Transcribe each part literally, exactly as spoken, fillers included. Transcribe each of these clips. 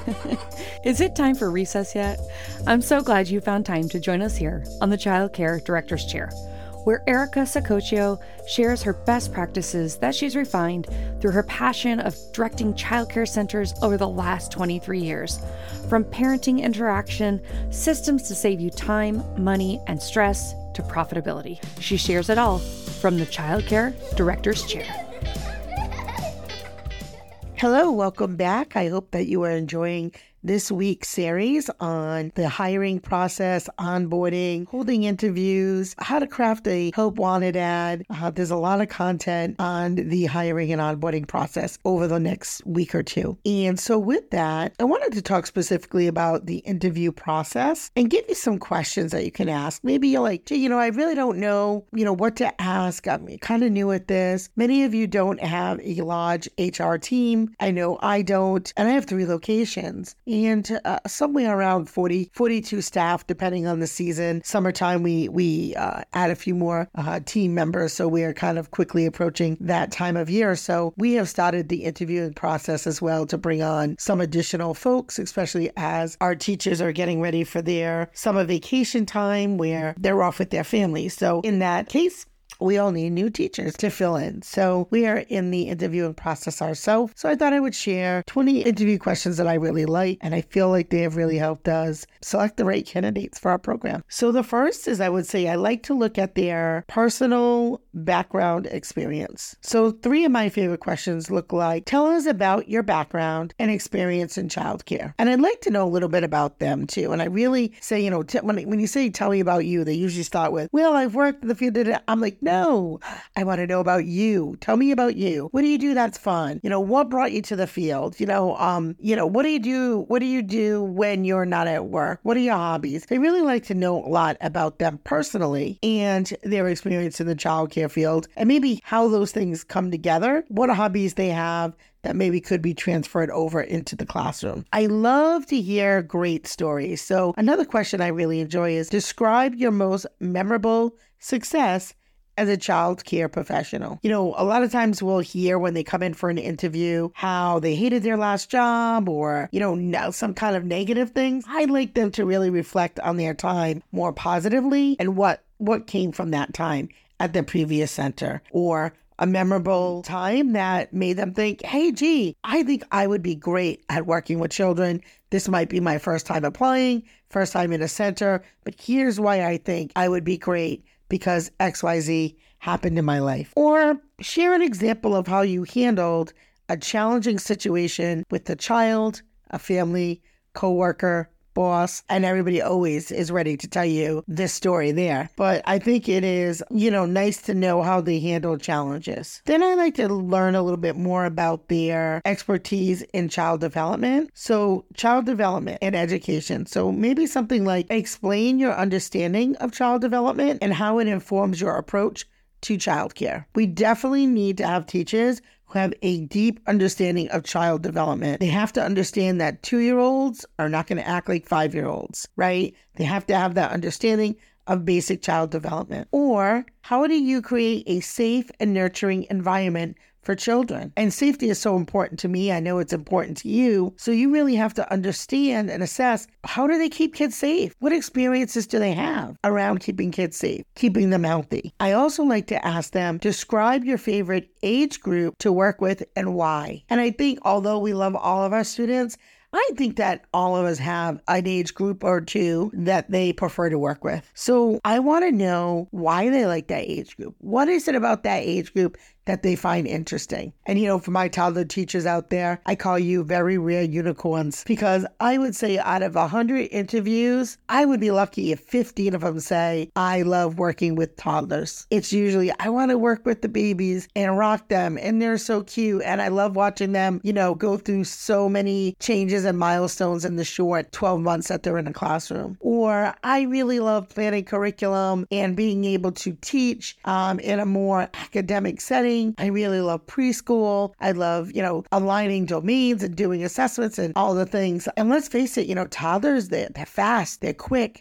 Is it time for recess yet? I'm so glad you found time to join us here on the Child Care Director's Chair, where Erica Sacoccio shares her best practices that she's refined through her passion of directing childcare centers over the last twenty-three years. From parenting interaction, systems to save you time, money, and stress, to profitability. She shares it all from the Child Care Director's Chair. Hello, welcome back. I hope that you are enjoying this week's series on the hiring process, onboarding, holding interviews, how to craft a Hope Wanted ad. Uh, there's a lot of content on the hiring and onboarding process over the next week or two. And so with that, I wanted to talk specifically about the interview process and give you some questions that you can ask. Maybe you're like, gee, you know, I really don't know, you know, what to ask. I'm kind of new at this. Many of you don't have a large H R team. I know I don't, and I have three locations. And uh, somewhere around forty, forty-two staff, depending on the season. Summertime, we we uh, add a few more uh, team members, so we are kind of quickly approaching that time of year. So we have started the interviewing process as well to bring on some additional folks, especially as our teachers are getting ready for their summer vacation time where they're off with their families. So in that case, we all need new teachers to fill in. So we are in the interviewing process ourselves. So I thought I would share twenty interview questions that I really like, and I feel like they have really helped us select the right candidates for our program. So the first is, I would say, I like to look at their personal background experience. So three of my favorite questions look like, tell us about your background and experience in childcare. And I'd like to know a little bit about them too. And I really say, you know, t- when, when you say, tell me about you, they usually start with, well, I've worked in the field. I'm like, no, I want to know about you. Tell me about you. What do you do that's fun? You know, what brought you to the field? You know, um, you know, what do you do? What do you do when you're not at work? What are your hobbies? They really like to know a lot about them personally and their experience in the childcare field and maybe how those things come together, what hobbies they have that maybe could be transferred over into the classroom. I love to hear great stories. So another question I really enjoy is, describe your most memorable success as a child care professional. You know, a lot of times we'll hear when they come in for an interview how they hated their last job or, you know, some kind of negative things. I'd like them to really reflect on their time more positively and what, what came from that time at the previous center, or a memorable time that made them think, hey, gee, I think I would be great at working with children. This might be my first time applying, first time in a center, but here's why I think I would be great, because X Y Z happened in my life. Or share an example of how you handled a challenging situation with the child, a family, coworker, boss, and everybody always is ready to tell you this story there. But I think it is, you know, nice to know how they handle challenges. Then I like to learn a little bit more about their expertise in child development. So child development and education. So maybe something like, explain your understanding of child development and how it informs your approach to childcare. We definitely need to have teachers who have a deep understanding of child development. They have to understand that two-year-olds are not going to act like five-year-olds, right? They have to have that understanding of basic child development. Or how do you create a safe and nurturing environment for children? And safety is so important to me. I know it's important to you. So you really have to understand and assess, how do they keep kids safe? What experiences do they have around keeping kids safe, keeping them healthy? I also like to ask them, describe your favorite age group to work with and why. And I think although we love all of our students, I think that all of us have an age group or two that they prefer to work with. So I want to know why they like that age group. What is it about that age group that they find interesting? And, you know, for my toddler teachers out there, I call you very rare unicorns, because I would say out of one hundred interviews, I would be lucky if fifteen of them say, I love working with toddlers. It's usually, I want to work with the babies and rock them, and they're so cute, and I love watching them, you know, go through so many changes and milestones in the short twelve months that they're in a classroom. Or I really love planning curriculum and being able to teach um, in a more academic setting. I really love preschool. I love, you know, aligning domains and doing assessments and all the things. And let's face it, you know, toddlers, they're, they're fast, they're quick, they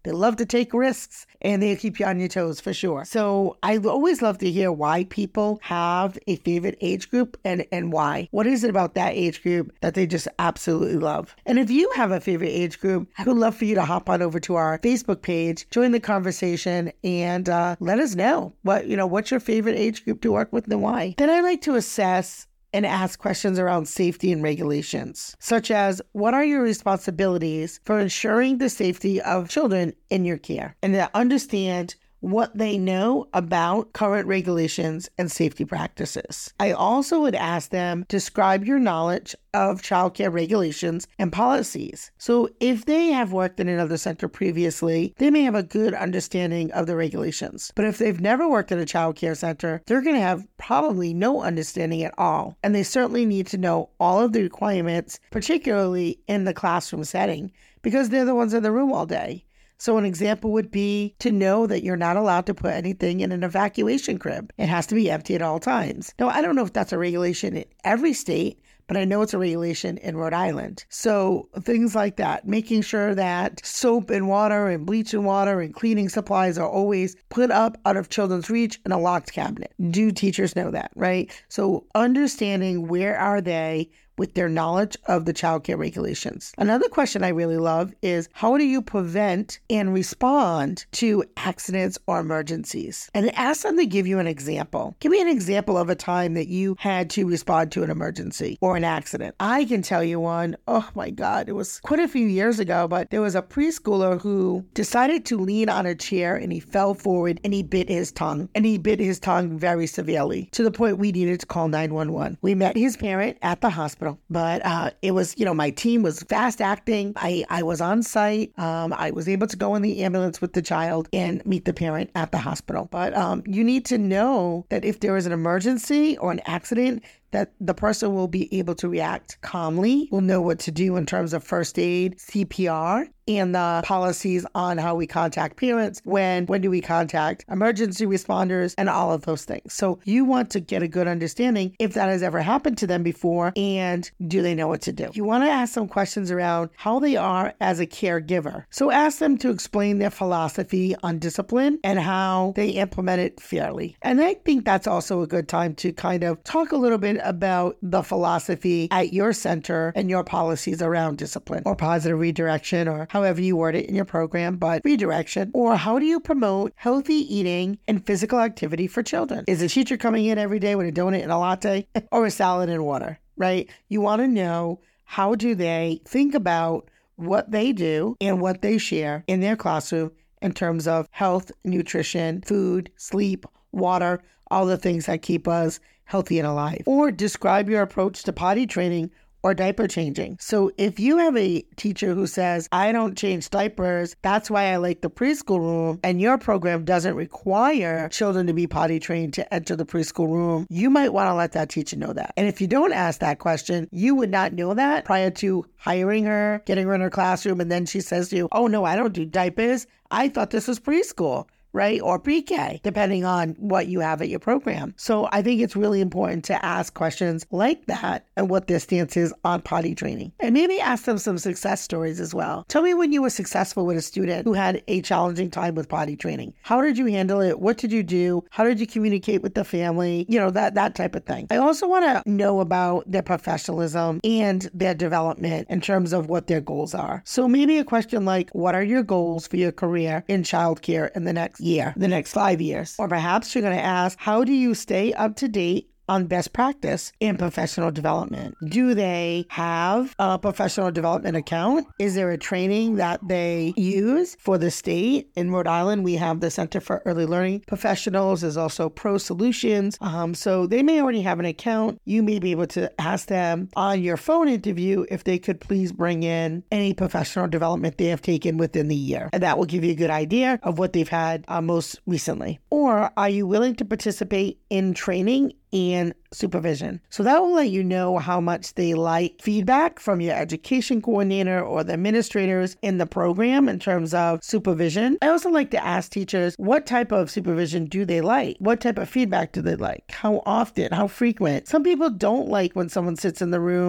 They love to take risks, and they'll keep you on your toes for sure. So I always love to hear why people have a favorite age group and, and why. What is it about that age group that they just absolutely love? And if you have a favorite age group, I would love for you to hop on over to our Facebook page, join the conversation, and uh, let us know what, you know, what's your favorite age group to work with and why. Then I like to assess and ask questions around safety and regulations, such as what are your responsibilities for ensuring the safety of children in your care, and to understand what they know about current regulations and safety practices. I also would ask them, describe your knowledge of childcare regulations and policies. So if they have worked in another center previously, they may have a good understanding of the regulations. But if they've never worked at a childcare center, they're going to have probably no understanding at all. And they certainly need to know all of the requirements, particularly in the classroom setting, because they're the ones in the room all day. So an example would be to know that you're not allowed to put anything in an evacuation crib. It has to be empty at all times. Now, I don't know if that's a regulation in every state, but I know it's a regulation in Rhode Island. So things like that, making sure that soap and water and bleach and water and cleaning supplies are always put up out of children's reach in a locked cabinet. Do teachers know that, right? So understanding where are they with their knowledge of the childcare regulations. Another question I really love is, how do you prevent and respond to accidents or emergencies? And ask them to give you an example. Give me an example of a time that you had to respond to an emergency or an accident. I can tell you one. Oh my God, it was quite a few years ago, but there was a preschooler who decided to lean on a chair and he fell forward and he bit his tongue. And he bit his tongue very severely to the point we needed to call nine one one. We met his parent at the hospital. But uh, it was, you know, my team was fast acting. I, I was on site. Um, I was able to go in the ambulance with the child and meet the parent at the hospital. But um, you need to know that if there is an emergency or an accident, that the person will be able to react calmly, will know what to do in terms of first aid, C P R, and the policies on how we contact parents, when, when do we contact emergency responders, and all of those things. So you want to get a good understanding if that has ever happened to them before, and do they know what to do. You want to ask some questions around how they are as a caregiver. So ask them to explain their philosophy on discipline and how they implement it fairly. And I think that's also a good time to kind of talk a little bit about the philosophy at your center and your policies around discipline or positive redirection, or however you word it in your program, but redirection. Or how do you promote healthy eating and physical activity for children? Is a teacher coming in every day with a donut and a latte or a salad and water, right? You want to know, how do they think about what they do and what they share in their classroom in terms of health, nutrition, food, sleep, water, all the things that keep us healthy and alive. Or describe your approach to potty training or diaper changing. So if you have a teacher who says, I don't change diapers, that's why I like the preschool room, and your program doesn't require children to be potty trained to enter the preschool room, you might want to let that teacher know that. And if you don't ask that question, you would not know that prior to hiring her, getting her in her classroom, and then she says to you, oh no, I don't do diapers. I thought this was preschool. Right? Or pre-K, depending on what you have at your program. So I think it's really important to ask questions like that and what their stance is on potty training. And maybe ask them some success stories as well. Tell me when you were successful with a student who had a challenging time with potty training. How did you handle it? What did you do? How did you communicate with the family? You know, that, that type of thing. I also want to know about their professionalism and their development in terms of what their goals are. So maybe a question like, what are your goals for your career in childcare in the next year, the next five years? Or perhaps you're going to ask, how do you stay up to date on best practice in professional development? Do they have a professional development account? Is there a training that they use for the state? In Rhode Island, we have the Center for Early Learning Professionals. There's also Pro Solutions. Um, so they may already have an account. You may be able to ask them on your phone interview if they could please bring in any professional development they have taken within the year. And that will give you a good idea of what they've had uh, most recently. Or are you willing to participate in training and supervision? So that will let you know how much they like feedback from your education coordinator or the administrators in the program in terms of supervision. I also like to ask teachers, what type of supervision do they like? What type of feedback do they like? How often? How frequent? Some people don't like when someone sits in the room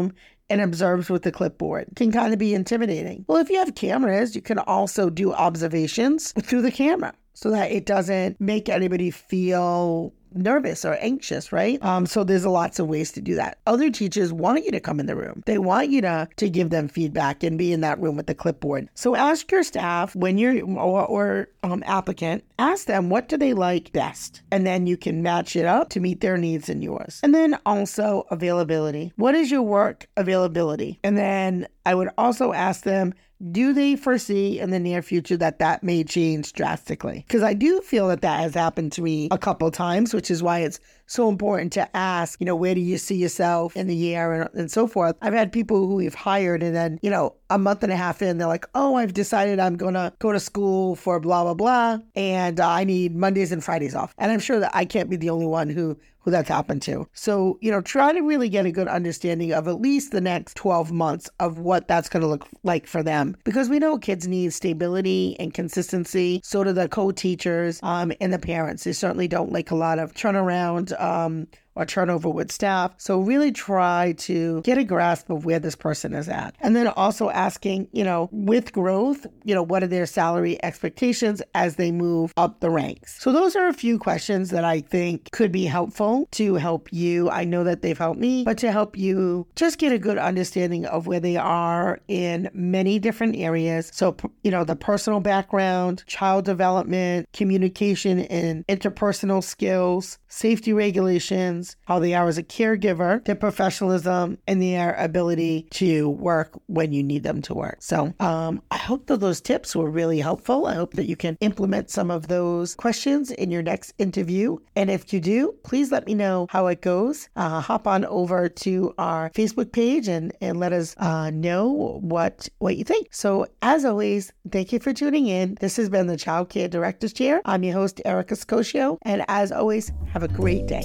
and observes with the clipboard. It can kind of be intimidating. Well, if you have cameras, you can also do observations through the camera so that it doesn't make anybody feel nervous or anxious, right? Um, so there's lots of ways to do that. Other teachers want you to come in the room. They want you to, to give them feedback and be in that room with the clipboard. So ask your staff when you're, or, or um, applicant, ask them what do they like best? And then you can match it up to meet their needs and yours. And then also availability. What is your work availability? And then I would also ask them, do they foresee in the near future that that may change drastically? Because I do feel that that has happened to me a couple times, which is why it's so important to ask, you know, where do you see yourself in the year and, and so forth. I've had people who we've hired and then, you know, a month and a half in, they're like, oh, I've decided I'm going to go to school for blah, blah, blah. And uh, I need Mondays and Fridays off. And I'm sure that I can't be the only one who who that's happened to. So, you know, try to really get a good understanding of at least the next twelve months of what that's going to look like for them. Because we know kids need stability and consistency. So do the co-teachers um, and the parents. They certainly don't like a lot of turnaround um, or turnover with staff. So really try to get a grasp of where this person is at. And then also asking, you know, with growth, you know, what are their salary expectations as they move up the ranks? So those are a few questions that I think could be helpful to help you. I know that they've helped me, but to help you just get a good understanding of where they are in many different areas. So, you know, the personal background, child development, communication and interpersonal skills, safety regulations, how they are as a caregiver, their professionalism, and their ability to work when you need them to work. So um, I hope that those tips were really helpful. I hope that you can implement some of those questions in your next interview. And if you do, please let me know how it goes. Uh, hop on over to our Facebook page and, and let us uh, know what, what you think. So as always, thank you for tuning in. This has been the Child Care Director's Chair. I'm your host, Erica Scocchio. And as always, have a great day.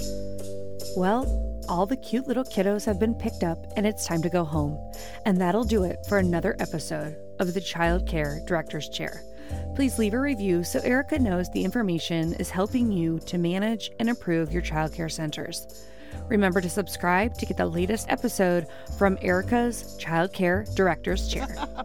Well, all the cute little kiddos have been picked up and it's time to go home. And that'll do it for another episode of the Child Care Director's Chair. Please leave a review so Erica knows the information is helping you to manage and improve your child care centers. Remember to subscribe to get the latest episode from Erica's Child Care Director's Chair.